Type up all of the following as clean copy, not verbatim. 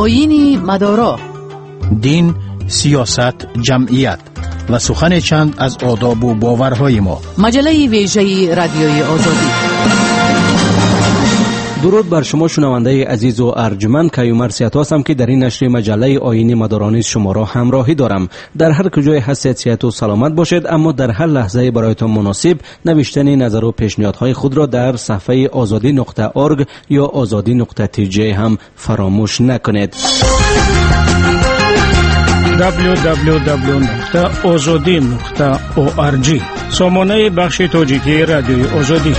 آیین مدارا، دین، سیاست، جمعیت و سخن چند از آداب و باورهای ما. مجله ویژه رادیوی آزادی. درود بر شما شنونده عزیز و ارجمند. کیومرث سیات هستم که در این نشر مجله آیین مدارانی شما را همراهی دارم. در هر کجای هستید صحت و سلامت باشید، اما در هر لحظه برایتان مناسب نوشتن نظر و پیشنهادهای خود را در صفحه azadi.org یا azadi.tj هم فراموش نکنید. www.azadi.org سامانه بخش تاجیکی رادیوی آزادی.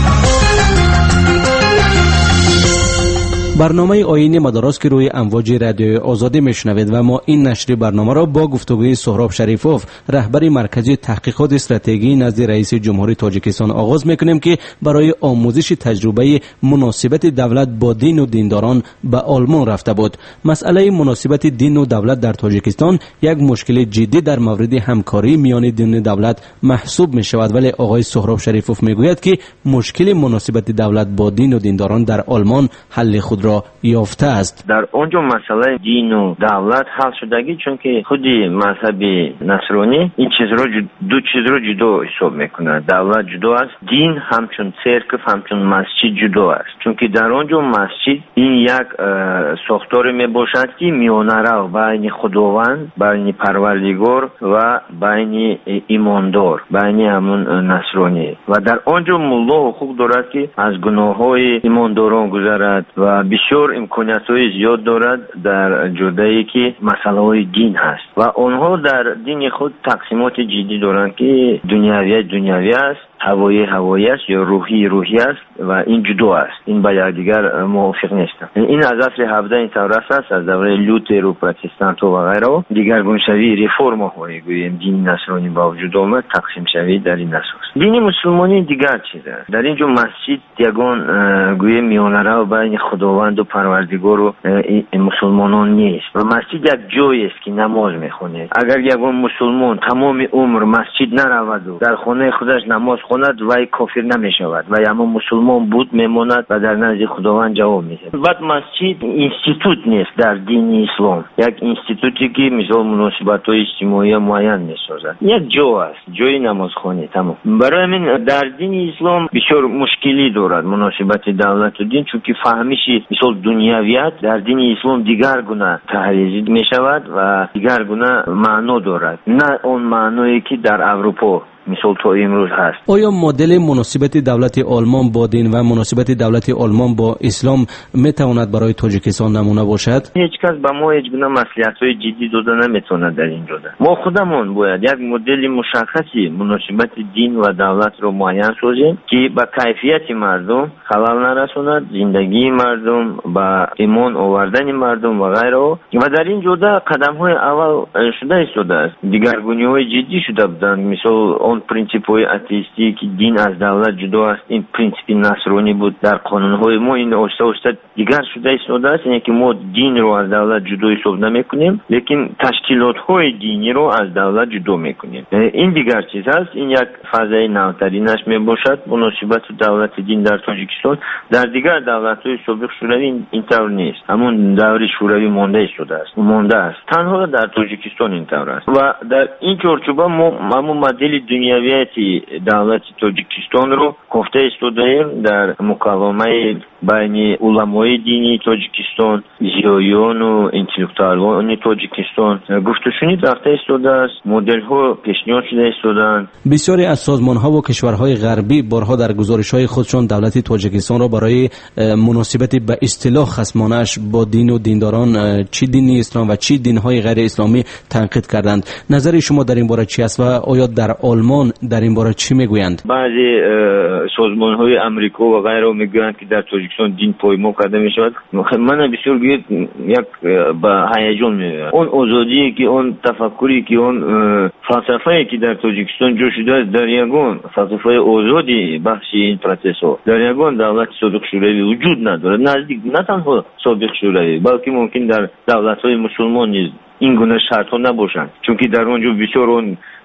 برنامه آیین مدارس که روی امواج رادیوی آزادی میشنوید و ما این نشر برنامه را با گفتگوی سهراب شریفوف، رهبر مرکز تحقیقات استراتژی نزد رئیس جمهوری تاجیکستان آغاز میکنیم که برای آموزش تجربه مناسبت دولت با دین و دینداران به آلمان رفته بود. مسئله مناسبت دین و دولت در تاجیکستان یک مشکل جدی در مورد همکاری میان دین و دولت محسوب می شود، ولی آقای سهراب شریفوف میگوید که مشکل مناسبت دولت با دین و دینداران در آلمان حل خود را یافته است. در اونجا مسئله دین و دولت حل شدگی، چون که خودی مذهب نصرانی این چیز رو دو چیز رو جدا حساب میکنه. دولت جدا است، دین همچون سرکف همچون مسجد جدا است، چون که در اونجا مسجد این یک ساختار میباشد که میانه رو بین خداوند، بین پروردگار و بین ایماندار، بین همون نصرانی، و در اونجا ملا حقوق دارد که از گناههای ایمانداران گذرد و بسیار امکانیت‌های زیاد دارد در جدایی که مسائل دین هست، و آنها در دین خود تقسیمات جدی دارند که دنیوی است، هوایی است یا روحی است، و این جدا است. این با یکدیگر موافق نیستند. این از عصر 17 این طور است، از دوره لوتر و پروتستان و غیره دیگر گونشوی رفرم ها میگوییم. دین نصرانی با وجود آمد، تقسیم شوی در این اساس. دین مسلمانی دیگر چیزه. در اینجا مسجد یگان گویه میانه رو بین خداوند و پروردگار و مسلمانان نیست، و مسجد یک جایی است که نماز میخونه. اگر یگان مسلمان تمام عمر مسجد نرود و در خانه خودش نماز خواند، وای کافر نمیشود و اما مسلمان بود میماند و در نزد خداوند جواب میده. بعد مسجد اینستیتوت نیست در دین اسلام، یک اینستیتوتی که مثال مناسبت‌های اجتماعی معین میسازد. یک جا است، جای نمازخانه، تمام. برای همین در دین اسلام بسیار مشکلی دارد مناسبت دولت و دین، چون که فهمش مثال دنیویت در دین اسلام دیگر گونه تحریز میشود و دیگر گونه معنا دارد، نه اون معنایی که در اروپا مثال تا امروز هست. آیا مدل مناسبت دولت آلمان با دین و مناسبت دولت آلمان با اسلام میتواند برای تاجیکستان نمونه باشد؟ هیچ کس به ما هیچ گونه مصلحت‌های جدی داده نمیتونه در این جده. ما خودمون باید یک مدل مشخصی مناسبت دین و دولت رو معین سازیم که به کیفیت مردم خلل نرساند، زندگی مردم، به ایمان آوردن مردم و غیره، و در این جده قدم‌های اول شده است. دیگرگونی‌های جدی شده بودند، مثال اون پرینسیپ‌های اتئیستی که دین از دولت جدا است، این پرینسیپ نصرانی بود. در قانون‌های ما این آسته دیگر شده است، اینه که ما دین رو از دولت جدا حساب نمی‌کنیم، لیکن تشکیلات‌های دینی رو از دولت جدا می‌کنیم. این دیگر چیز است. این یک فضای نوترینش میباشد مناسبت دولت دین در تاجیکستان. در دیگر دولت‌های سابق شوروی این طور نیست. همون دور شوروی مانده است. تنها در تاجیکستان این طور است، و در این چارچوب ما همون مدل دنیویتی دولت تاجیکستان رو گفته استودیم در مکالمه بین علمای دینی تاجیکستان، زیایان و انتلکتوالان تاجیکستان گفتشونی رفته استوده است، مدل ها پیشنهاد شده استودند. بسیاری از سازمان ها و کشورهای غربی بارها در گزارش های خودشون دولت تاجیکستان را برای مناسبت به اصطلاح خصمانش با دین و دینداران، چی دین اسلام و چی دین های غیر اسلامی تنقید کردند. نظر شما در این باره چی است و آیا در آلمان در این باره چی میگویند؟ بعضی سازمان های امریکا و غیره میگویند که در تاجیکستان دین پایمال کرده میشود. من بسیار گوید یک با هیجان میگویم اون آزادی که اون تفکری که اون فلسفه‌ای که در تاجیکستان جا شده است در یگان فلسفه آزادی بخش این پروسس ها در یگان دولت سابق شوروی وجود ندارد. نزدیک نه تنها سابق شوروی بلکه ممکن در دولت‌های مسلمان نیز این گونه شرط ها نباشند، چون که در اونجا بسیار اون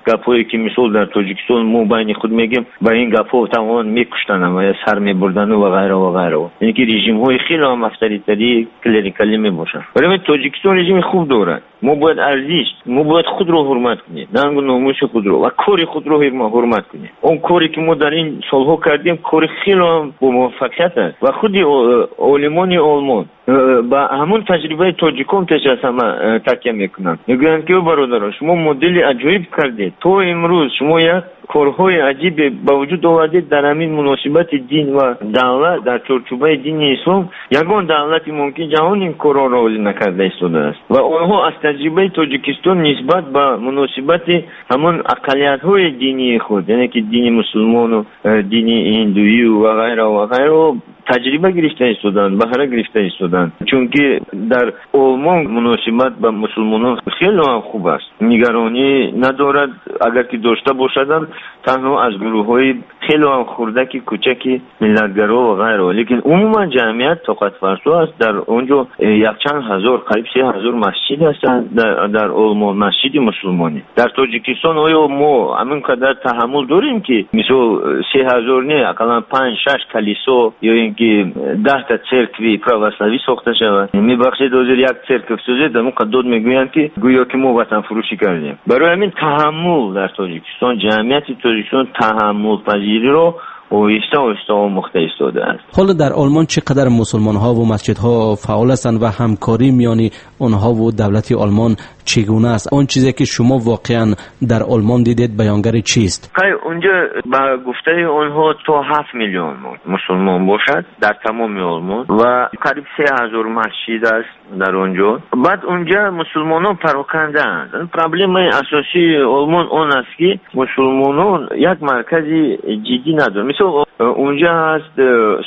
گپایی که مثال در تاجیکستان ما بین خود میگیم با این گپا تمام میکشتن و سر میبردن و غیره و غیره. یعنی که رژیم های خیلی هم افسریتری کلریکالی میباشن. ولی تاجیکستان رژیم خوب داره. ما باید ارزش، ما باید خود رو حرمت کنیم، ننگ و ناموس خود رو و کار خود رو حرمت کنیم. اون کاری که ما در این سالها کردیم کار خیلی هم با موفقیت است و خود علمان آلمان با همون تجربه تاجیکان پیش از همه تکیه میکنن. میگن که برادران شما مدل عجیب کردید، تو امروز شما یک کارهای عجیب با وجود آوردید در همین مناسبت دین و دولت در چارچوبه دین اسلام. یگان دولتی ممکن جهان این کارها را نکرده ایستاده است و آنها از تجربه تاجیکستان نسبت به مناسبت همون اقلیت‌های دینی خود، یعنی که دین مسلمان و دین هندویی و غیره و غیره تجربه گرفته ایستادن، بهره گرفته ایستادن. چون که در آلمان مناسبت با مسلمانان خیلی هم خوب است، نگرانی ندارد. اگر که داشته باشدن تنها از گروه‌های خیلی هم خردکی کوچکی ملتگرا و غیره، لیکن عموما جمعیت طاقت فرسا است. در اونجا یک چند هزار قریب 3000 مسجد هستند در آلمان، مسجد مسلمانی. در تاجیکستان آیا ما همین قدر تحمل داریم که مثلا 3000 نه اقلا 5 6 کلیسا یا اینکه 10 تا چرکوی پروستاوی ساخته شود؟ میبخشید دوزر یک چرکو سوزه در اون قدود میگویند که گویا که ما وطن فروشی کردیم. برای همین تحمل در تاجیکستان، جمعیت تاجیکستان تحمل پذیری رو آهسته و مخته ایستاده است. حالا در آلمان چقدر مسلمان ها و مسجد ها فعال هستند و همکاری میانی آنها و دولت آلمان چگونه است؟ آن چیزی که شما واقعا در آلمان دیدید بیانگر چیست؟ اونجا با گفته آنها تا 7 میلیون مسلمان باشد در تمام آلمان و قریب 3000 مسجد است در اونجا. بعد اونجا مسلمانان پراکنده اند. پرابلم اساسی آلمان آن است که مسلمانان یک مرکزی جدی ندارند. مثلا اونجا هست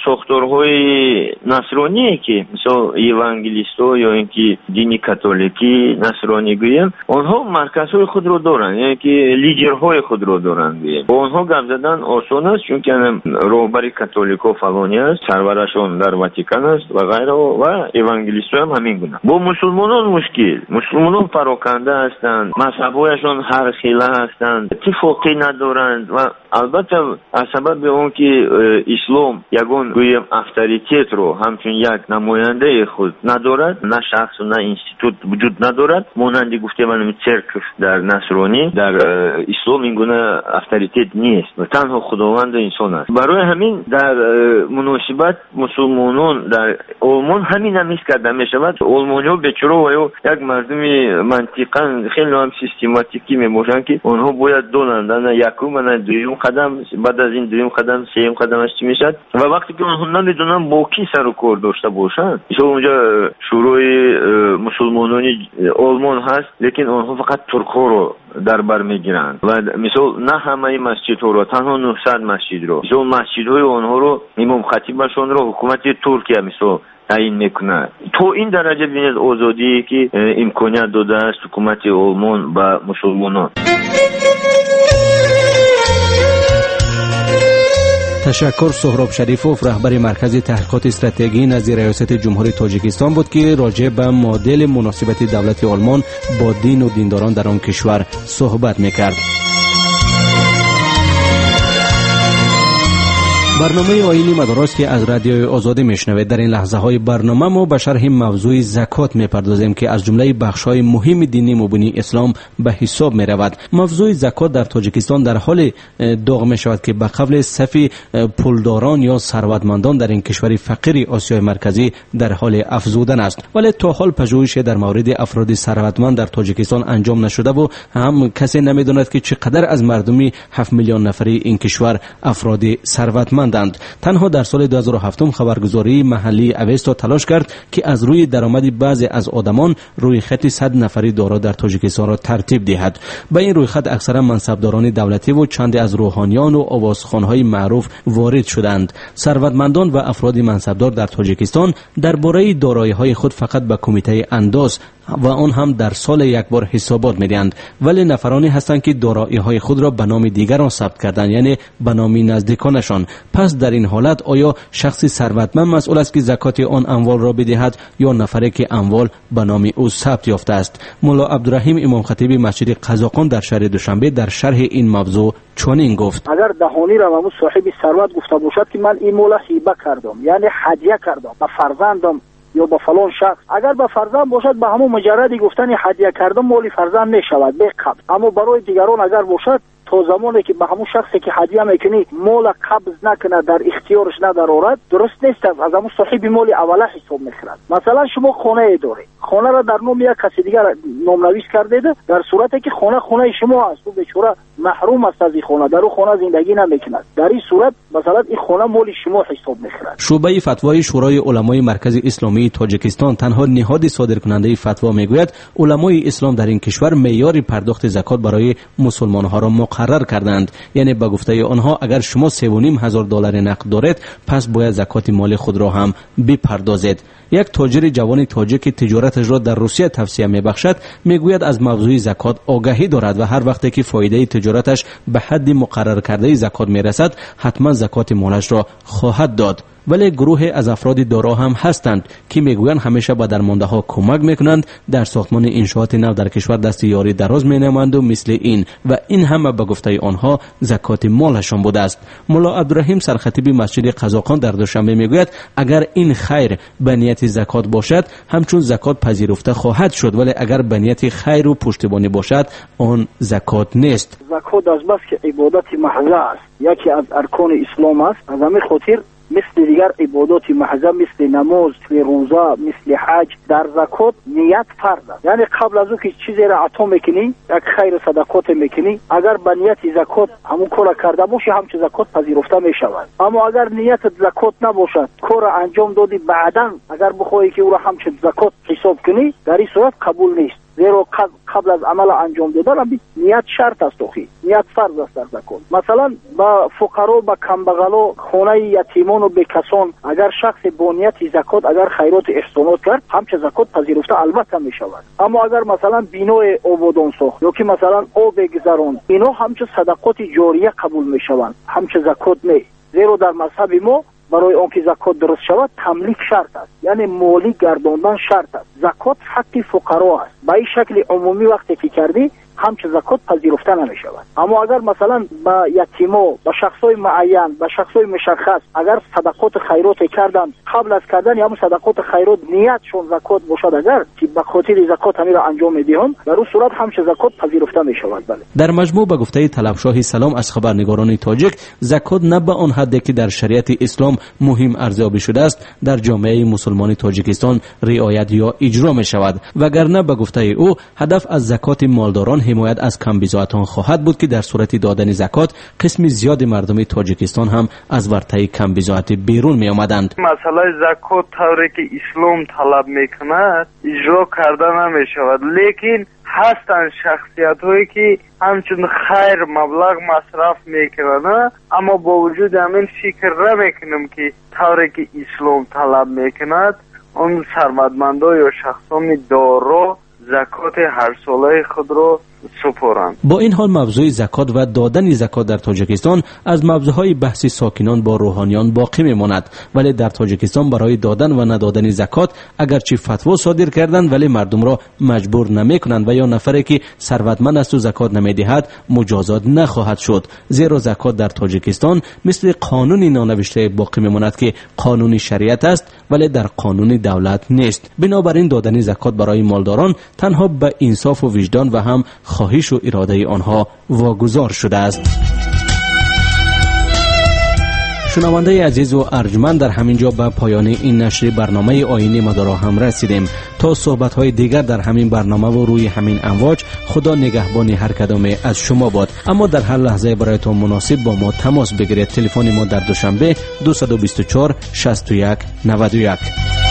ساختارهای نصرانی که مثلا ایوانگلیستا یا اینکه دینی کاتولیکی نصرانی گویم، آنها مرکزهای خود رو دارن، یعنی که لیدرهای خود رو دارن گویم. با آنها گپ زدن آسان است چون که رهبر کاتولیکا فلانی است، سرورشان در واتیکان است و غیره و ایوانگلیستا هم همین گونه. با مسلمانان مشکل، مسلمانان پراکنده هستند، مذهبایشان هر خیله هستند، اتفاقی ندارند و البته از سبب اون که اسلام یگان گویم اتوریته رو همچون یک نماینده خود ندارد، نه شخص و نه انستیتوت وجود ندارد، مانند گفته من چرک در نصرانی در اسلام این گونه اتوریته نیست و تنها خداوند انسان است. برای همین در مناسبت مسلمانان در آلمان همین هم کرده می شود. آلمانی‌ها بیچاره و یک مردم منطقاً خیلی هم سیستماتیکی می باشند که آنها باید دونند یکم و دوم قدم، بعد از این دوم قدم سوم قدمش چی میشد و وقتی که اونها نمیدونن با کی سر و کار داشته باشن. مثلا اونجا شورای مسلمانانی آلمان هست لیکن اونها فقط ترک‌ها رو در بر میگیرند و مثلا نه همه مسجدها رو، تنها 900 مسجد رو، مثلا مسجدهای اونها رو امام خطیبشون رو حکومت ترکیه مثلا تعیین میکنه. تو این درجه ببینید آزادی که امکانیت داده است حکومت آلمان به مسلمانان. تشکر. سهراب شریفوف رهبر مرکز تحقیقات استراتژی نزد ریاست جمهوری تاجیکستان بود که راجع به مدل مناسبت دولت آلمان با دین و دینداران در آن کشور صحبت میکرد. برنامه آیینی مدارس که از رادیوی آزادی میشنوید. در این لحظه های برنامه ما به شرح موضوع زکات میپردازیم که از جمله بخش های مهم دینی مبنی اسلام به حساب می رود. موضوع زکات در تاجیکستان در حال داغ می شود که به قبل صف پولداران یا ثروتمندان در این کشور فقیر آسیای مرکزی در حال افزودن است، ولی تا حال پژوهشی در مورد افراد ثروتمند در تاجیکستان انجام نشده و هم کسی نمیداند که چقدر از مردمی 7 میلیون نفری این کشور افراد ثروتمند. تنها در سال 2007 خبرگزاری محلی اوستا تلاش کرد که از روی درآمد بعضی از آدمان روی خط 100 نفری دارا در تاجیکستان را ترتیب دهد. به این روی خط اکثرا منصبداران دولتی و چند از روحانیان و آوازخوان‌های معروف وارد شدند. ثروتمندان و افراد منصبدار در تاجیکستان درباره دارایی‌های خود فقط به کمیته انداز و آن هم در سال یک بار حسابات میدهند، ولی نفرانی هستند که دارایی‌های خود را به نام دیگران ثبت کردند، یعنی به نام نزدیکانشان. پس در این حالت آیا شخصی ثروتمند مسئول است که زکات آن اموال را بدهد یا نفری که اموال به نام او ثبت یافته است؟ مولا عبدالرحیم امام خطیب مسجد قزاقان در شهر دوشنبه در شرح این موضوع چنین گفت: اگر دهانی را به صاحب ثروت گفته باشد که من این مال هیبه کردم، یعنی هدیه کردم به فرزندم یا به فلان شخص، اگر به فرزند باشد به همون مجردی گفتن هدیه کردم مال فرزند نشود به قبض. اما برای دیگران اگر باشد تا زمانی که به همون شخصی که هدیه میکنی مال قبض نکنه، در اختیارش ندارد، درست نیست، از همون صاحب مال اوله حساب میخورد. مثلا شما خانه داری، خانه را در نام یک کسی دیگر نامنویس کردید، در صورتی که خانه شما است، او بیچاره محروم است از این خانه، در اون خانه زندگی نمیکند، در این صورت مثلا این خانه مال شما حساب میخورد. شعبه فتوای شورای علمای مرکز اسلامی تاجیکستان، تنها نهاد صادرکننده فتوا، میگوید علمای اسلام در این کشور معیار پرداخت زکات برای مسلمان ها را مقرر کردند، یعنی به گفته آنها اگر شما $3,500 نقد دارید پس باید زکات مال خود را هم بپردازید. یک تاجر جوان تاجیک که تجارتش را در روسیه توسعه میبخشد میگوید از موضوع زکات آگاهی دارد و هر وقتی که فایده تجارتش به حد مقرر کرده زکات میرسد حتما زکات مالش را خواهد داد. ولی گروه از افراد دارا هم هستند که میگویند همیشه به درمانده ها کمک میکنند، در ساختمان انشاءات نو در کشور دست یاری دراز مینمایند و مثل این و این هم به گفته آنها زکات مالشان بوده است. مولا عبدالرحیم سرخطیب مسجد قزاقان در دوشنبه میگوید اگر این خیر به نیت زکات باشد همچون زکات پذیرفته خواهد شد، ولی اگر به نیت خیر و پشتیبانی باشد آن زکات نیست. زکات از بس که عبادت محض است، یکی از ارکان اسلام است، از همین خاطر مثل دیگر عبادات محض مثل نماز، روزه، مثل حج، در زکات نیت فرض است. یعنی قبل از او که چیزی را عطا میکنی، یک خیر صدقات میکنی، اگر به نیت زکات همون کار کرده باشی همچه زکات پذیرفته میشود. اما اگر نیت زکات نباشد، کار انجام دادی بعداً اگر بخواهی که او را همچه زکات حساب کنی، در این صورت قبول نیست، زیرا قبل از عمل انجام دادن نیت شرط است، نیت فرض است در زکات. مثلا با فقرا، با کمبغلا، خانه یتیمان و بیکسان اگر شخص با نیت زکات اگر خیرات احسانات کرد همچه زکات پذیرفته البته می شود. اما اگر مثلا بینای آبادان ساخت یا که مثلا آب گذران، اینا همچه صدقات جاریه قبول می شوند، همچه زکات نه، زیرا در مذهب ما برای آنکه زکات درست شود تملیک شرط است، یعنی مالی گرداندن شرط است. زکات حق فقرا است، به این شکل عمومی وقتی که کردی همچه زکات پذیرفته نمی شود. اما اگر مثلا با یتیما، با شخصای معین، با شخصای مشخص اگر صدقات خیرات کردن، قبل از کردن همون صدقات خیرات نیتشون زکات باشد، اگر که به خاطر زکات همین را انجام میدهند، در اون صورت همچه زکات پذیرفته می شود. بله. در مجموع به گفته طلبشاه سلام از خبرنگاران تاجیک، زکات نه به آن حدی که در شریعت اسلام مهم ارزیابی شده است در جامعه مسلمان تاجیکستان رعایت یا اجرا می شود، وگرنه به گفته او هدف از زکات مالداران حمایت از کمبیزاعتان خواهد بود که در صورت دادن زکات قسم زیاد مردم تاجیکستان هم از ورطه کمبیزاعت بیرون می آمدند. مسئله زکات طوری که اسلام طلب میکند اجرا کرده نمی شود، لیکن هستند شخصیت هایی که همچون خیر مبلغ مصرف میکنند، اما با وجود همین فکر نمیکنم که طوری که اسلام طلب میکند اون ثروتمندان یا شخصان دارا زکات هر ساله خود را سپارند. با این حال موضوع زکات و دادن زکات در تاجیکستان از موضوعهای بحث ساکنان با روحانیان باقی میماند، ولی در تاجیکستان برای دادن و ندادن زکات اگرچه فتوا صادر کردند ولی مردم را مجبور نمیکنند و یا نفری که ثروتمند است و زکات نمیدهد مجازات نخواهد شد، زیرا زکات در تاجیکستان مثل قانون نانوشته باقی میماند که قانون شریعت است ولی در قانون دولت نیست. بنابراین دادن زکات برای مالداران تنها به انصاف و وجدان و هم خواهش و اراده آنها واگذار شده است. شنونده عزیز و ارجمند، در همین جا به پایان این نشر برنامه آیین مدارا هم رسیدیم. تا صحبت‌های دیگر در همین برنامه و روی همین امواج، خدا نگهبان هر کدام از شما باد. اما در هر لحظه برایتان مناسب با ما تماس بگیرید. تلفن ما در دوشنبه 224 61 91.